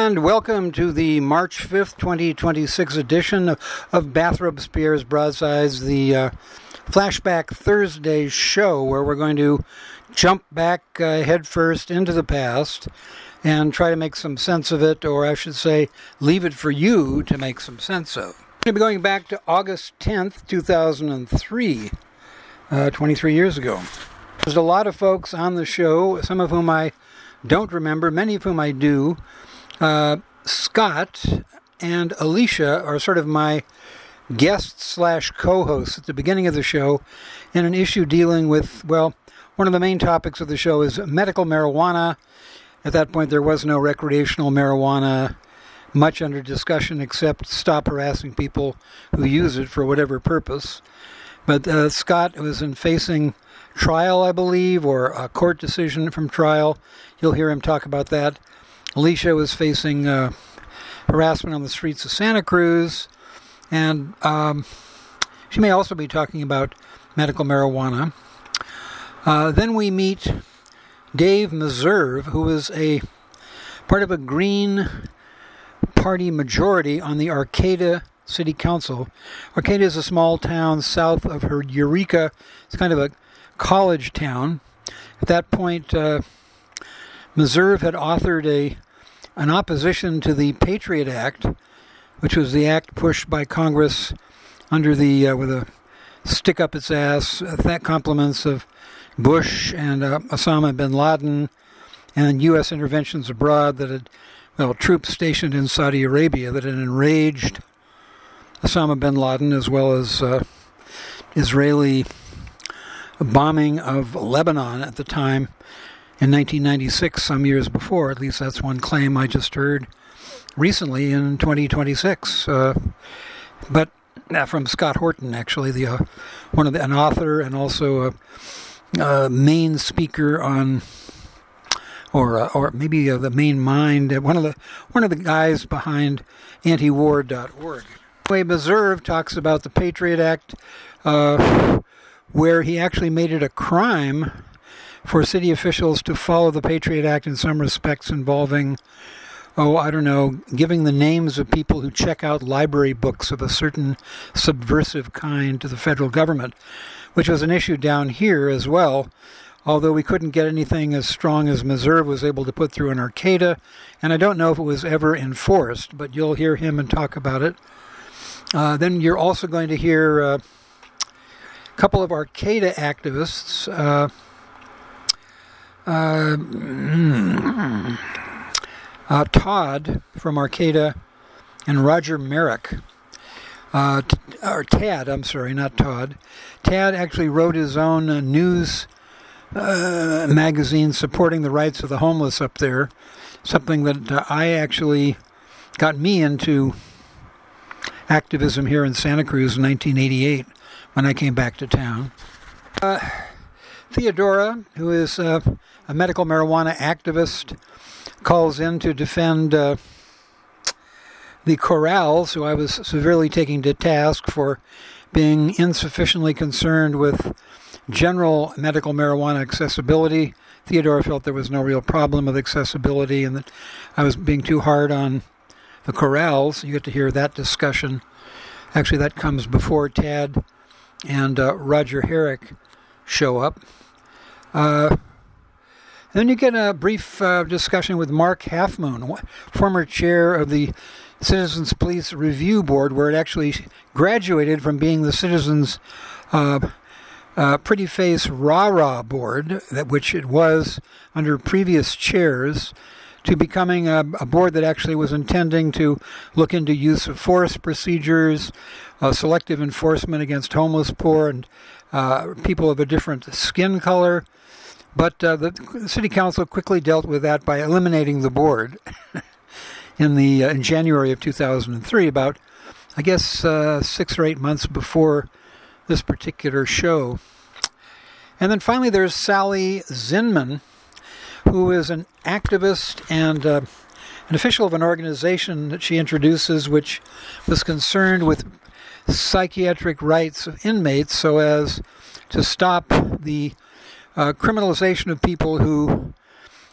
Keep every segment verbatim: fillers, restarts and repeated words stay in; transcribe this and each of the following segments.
And welcome to the March fifth, twenty twenty-six edition of, of Bathrobe Spears Broadsides, the uh, Flashback Thursday show, where we're going to jump back uh, headfirst into the past and try to make some sense of it, or I should say, leave it for you to make some sense of. We're going to be going back to August tenth, two thousand three, uh, twenty-three years ago. There's a lot of folks on the show, some of whom I don't remember, many of whom I do. Uh, Scott and Alicia are sort of my guests slash co-hosts at the beginning of the show in an issue dealing with, well, one of the main topics of the show is medical marijuana. At that point, there was no recreational marijuana much under discussion except stop harassing people who use it for whatever purpose. But uh, Scott was in facing trial, I believe, or a court decision from trial. You'll hear him talk about that. Alicia was facing uh, harassment on the streets of Santa Cruz, and um, she may also be talking about medical marijuana. Uh, then we meet Dave Meserve, who is a part of a Green Party majority on the Arcata City Council. Arcata is a small town south of her Eureka. It's kind of a college town. At that point, uh, Meserve had authored a an opposition to the Patriot Act, which was the act pushed by Congress under the uh, with a stick up its ass uh, that compliments of Bush and uh, Osama bin Laden and U S interventions abroad that had, well, troops stationed in Saudi Arabia that had enraged Osama bin Laden, as well as uh, Israeli bombing of Lebanon at the time in nineteen ninety-six, some years before. At least that's one claim I just heard recently in twenty twenty-six. Uh, but uh, from Scott Horton, actually, the uh, one of the, an author and also a, a main speaker on, or uh, or maybe uh, the main mind, uh, one of the one of the guys behind anti war dot org. Anyway, Meserve talks about the Patriot Act, uh, where he actually made it a crime for city officials to follow the Patriot Act in some respects involving, oh, I don't know, giving the names of people who check out library books of a certain subversive kind to the federal government, which was an issue down here as well, although we couldn't get anything as strong as Meserve was able to put through in Arcata, and I don't know if it was ever enforced, but you'll hear him and talk about it. Uh, then you're also going to hear uh, a couple of Arcata activists, uh, Uh, uh, Todd from Arcata and Roger Merrick, uh, t- or Tad, I'm sorry, not Todd. Tad actually wrote his own uh, news uh, magazine supporting the rights of the homeless up there, something that uh, I actually got me into activism here in Santa Cruz in nineteen eighty-eight when I came back to town. Uh, Theodora, who is uh, a medical marijuana activist, calls in to defend uh, the Corrals, who I was severely taking to task for being insufficiently concerned with general medical marijuana accessibility. Theodora felt there was no real problem with accessibility and that I was being too hard on the Corrals. You get to hear that discussion. Actually, that comes before Tad and uh, Roger Herrick show up. Uh, and then you get a brief uh, discussion with Mark Halfmoon, former chair of the Citizens Police Review Board, where it actually graduated from being the Citizens uh, uh, Pretty Face Rah-Rah Board, that which it was under previous chairs, to becoming a, a board that actually was intending to look into use of force procedures, uh, selective enforcement against homeless, poor, and uh, people of a different skin color. But uh, the city council quickly dealt with that by eliminating the board in the uh, in January of two thousand three, about, I guess, uh, six or eight months before this particular show. And then finally there's Sally Zinman, who is an activist and uh, an official of an organization that she introduces, which was concerned with psychiatric rights of inmates so as to stop the uh, criminalization of people who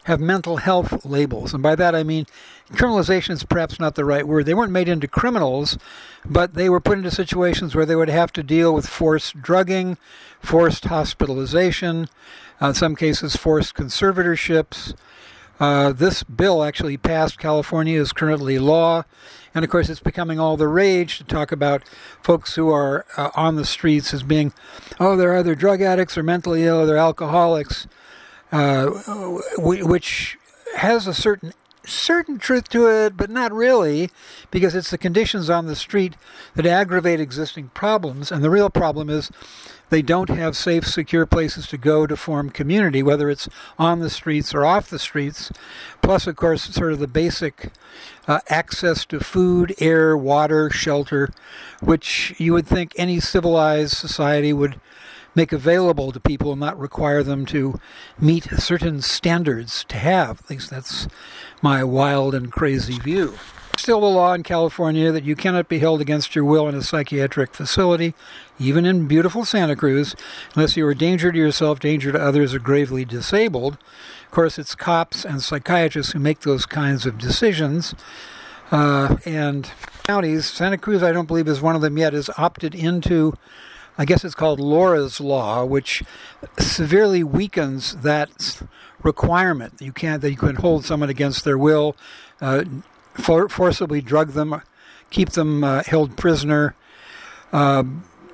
have mental health labels. And by that I mean criminalization is perhaps not the right word. They weren't made into criminals, but they were put into situations where they would have to deal with forced drugging, forced hospitalization, uh, in some cases forced conservatorships. Uh, this bill actually passed California, is currently law. And of course, it's becoming all the rage to talk about folks who are uh, on the streets as being, oh, they're either drug addicts or mentally ill or they're alcoholics, uh, which has a certain certain truth to it, but not really, because it's the conditions on the street that aggravate existing problems. And the real problem is they don't have safe, secure places to go to form community, whether it's on the streets or off the streets. Plus, of course, sort of the basic uh, access to food, air, water, shelter, which you would think any civilized society would make available to people and not require them to meet certain standards to have. At least that's my wild and crazy view. Still the law in California that you cannot be held against your will in a psychiatric facility, even in beautiful Santa Cruz, unless you are a danger to yourself, danger to others, or gravely disabled. Of course, it's cops and psychiatrists who make those kinds of decisions. Uh, and counties, Santa Cruz, I don't believe is one of them yet, has opted into, I guess it's called Laura's Law, which severely weakens that requirement. You can't, that you can hold someone against their will, uh, for, forcibly drug them, keep them uh, held prisoner, uh,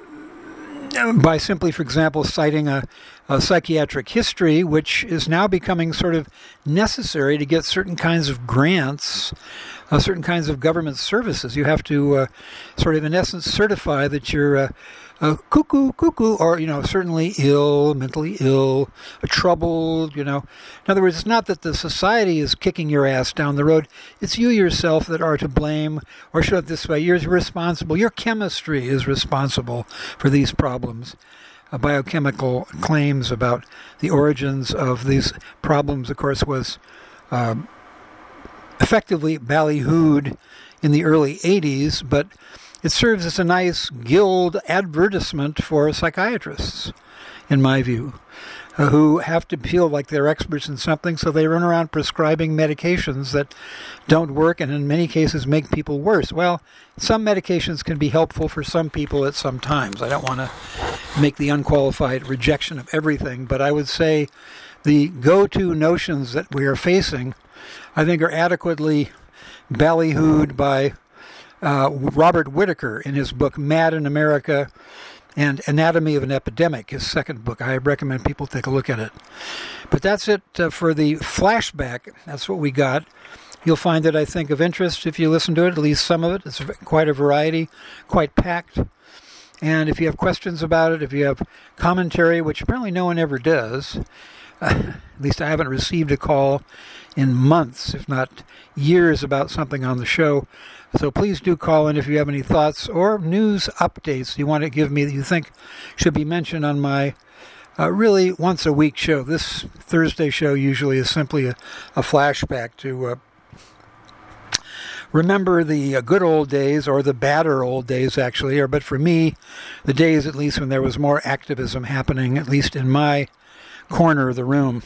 by simply, for example, citing a, a psychiatric history, which is now becoming sort of necessary to get certain kinds of grants, uh, certain kinds of government services. You have to uh, sort of, in essence, certify that you're uh, uh, cuckoo, cuckoo, or, you know, certainly ill, mentally ill, troubled, you know. In other words, it's not that the society is kicking your ass down the road. It's you yourself that are to blame, or should I put it this way, you're responsible. Your chemistry is responsible for these problems. Uh, biochemical claims about the origins of these problems, of course, was uh, effectively ballyhooed in the early eighties, but it serves as a nice guild advertisement for psychiatrists, in my view, uh, who have to feel like they're experts in something, so they run around prescribing medications that don't work and in many cases make people worse. Well, some medications can be helpful for some people at some times. I don't want to make the unqualified rejection of everything, but I would say the go-to notions that we are facing, I think, are adequately ballyhooed by uh, Robert Whitaker in his book Mad in America and Anatomy of an Epidemic, his second book. I recommend people take a look at it. But that's it uh, for the flashback. That's what we got. You'll find it, I think, of interest if you listen to it, at least some of it. It's quite a variety, quite packed. And if you have questions about it, if you have commentary, which apparently no one ever does, uh, at least I haven't received a call in months, if not years, about something on the show. So please do call in if you have any thoughts or news updates you want to give me that you think should be mentioned on my uh, really once-a-week show. This Thursday show usually is simply a, a flashback to uh, remember the uh, good old days, or the badder old days, actually, or but for me, the days at least when there was more activism happening, at least in my corner of the room.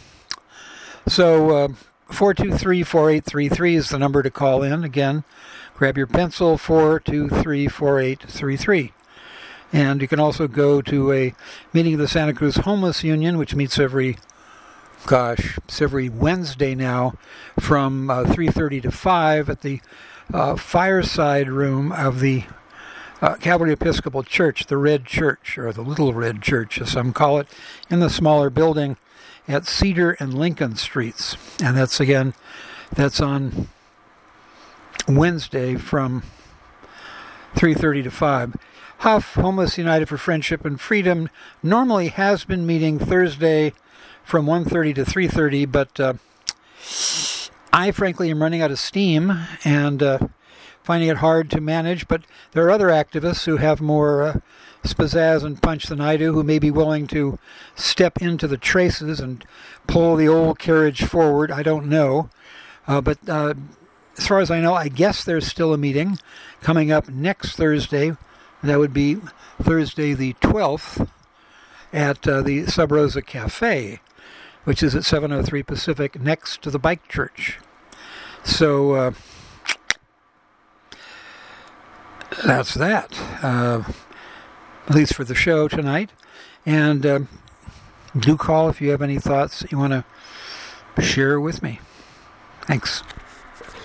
So uh, four two three, four eight three three is the number to call in. Again, grab your pencil, four two three, four eight three three. And you can also go to a meeting of the Santa Cruz Homeless Union, which meets every, gosh, it's every Wednesday now from uh, three thirty to five at the uh, fireside room of the uh, Calvary Episcopal Church, the Red Church, or the Little Red Church, as some call it, in the smaller building at Cedar and Lincoln Streets. And that's, again, that's on Wednesday from three thirty to five. Huff, Homeless United for Friendship and Freedom, normally has been meeting Thursday from one thirty to three thirty, but uh, I frankly am running out of steam and uh, finding it hard to manage, but there are other activists who have more uh, pizzazz and punch than I do, who may be willing to step into the traces and pull the old carriage forward. I don't know, uh, but uh, as far as I know, I guess there's still a meeting coming up next Thursday. That would be Thursday the twelfth at uh, the Sub Rosa Cafe. which is at seven oh three Pacific, next to the Bike Church. So uh, that's that, uh, at least for the show tonight. And uh, do call if you have any thoughts that you want to share with me. Thanks.